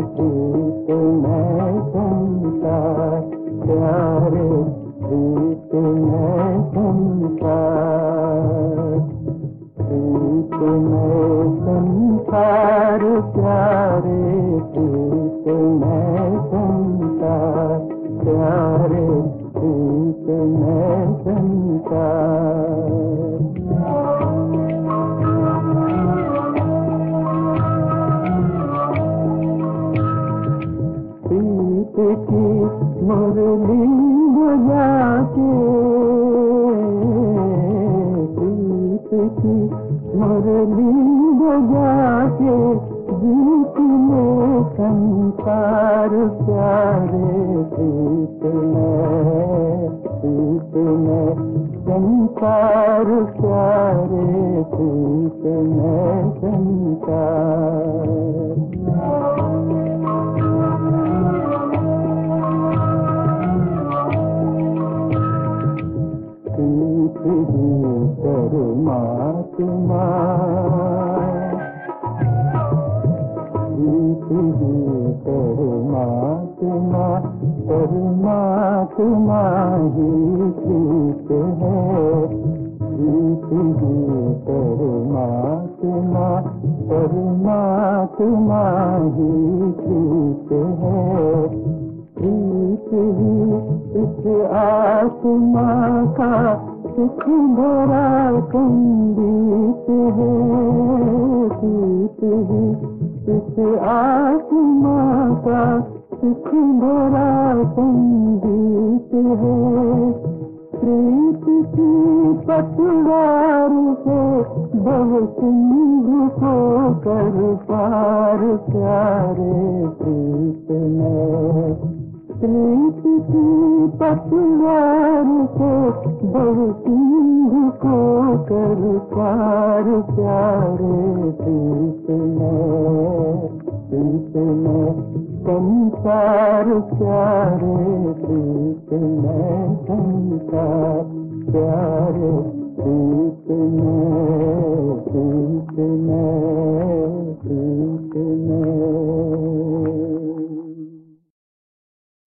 प्रीत में संसार, प्यारे प्रीत में संसार, प्रीत में संसार, प्यारे प्रीत में संसार, प्यारे प्रीत में संसार। प्रीत की मुरली बजा के, प्रीत की मुरली बजा के, गीत में संसार, प्यारे प्रीत में संसार, प्यारे प्रीत में संसार। परमात्मा, परमात्मा, परमात्मा ही प्रीत है, परमात्मा, परमात्मा ही प्रीत है। प्रीत ही इस आत्मा का सुख भरा संगीत है, प्रीत ही इस आत्मा का सुख भरा संगीत है। प्रीत की पतवार से भव सिंधु को कर पार, प्यारे प्रीत में, प्रीत की पतवार से भव सिंधु को कर पार, प्यारे प्रीत में संसार, प्यारे प्रीत में संसार।